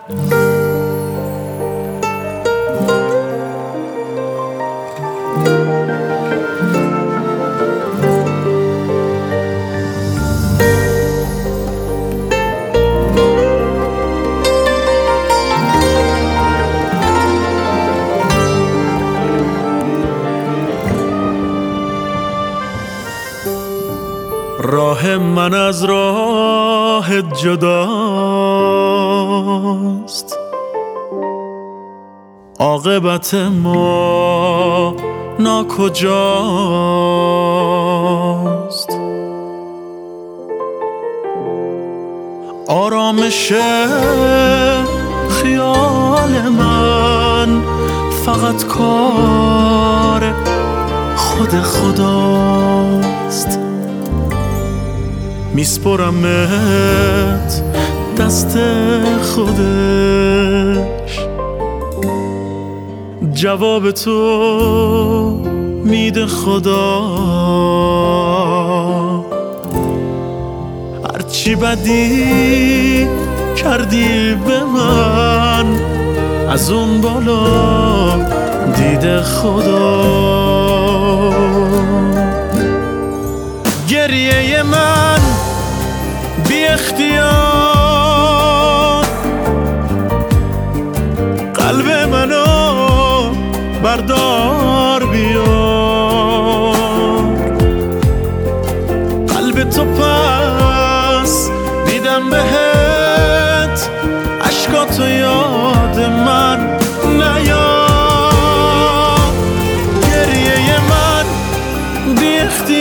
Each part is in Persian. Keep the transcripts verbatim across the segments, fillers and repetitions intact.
راه من از راه جداست، عاقبت ما ناکجاست. آرامش خیال من فقط کار خود خداست. میسپرمت دست خودش، جواب تو میده خدا. هرچی بدی کردی به من، از اون بالا دیده خدا. گریه من بی اختیار قلب منو بردار بیار. قلب تو پس میدم بهت، عشقاتو یاد من نیار. گریه من بی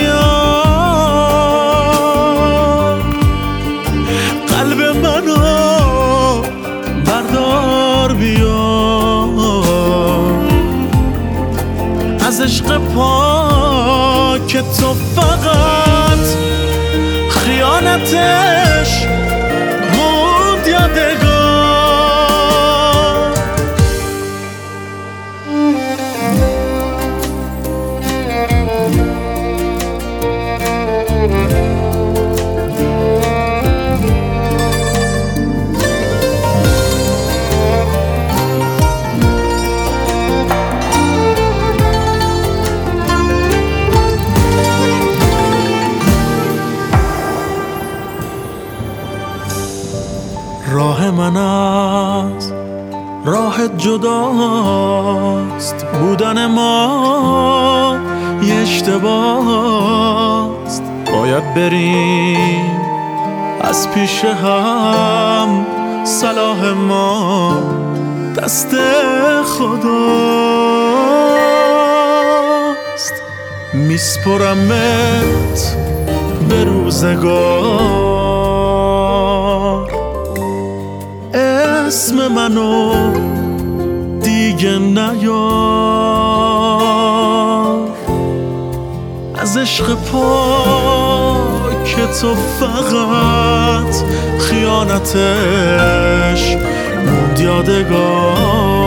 اختیار قلب منو بردار بیار. از عشق پاک تو فقط خیانتش موند یادگار. راه من از راه جداست، بودن ما یه اشتباهست. باید بریم از پیش هم، صلاح ما دست خداست. میسپرمت به روزگار، اسم منو دیگه نیار. از عشق پاک تو فقط خیانتش موند یادگار.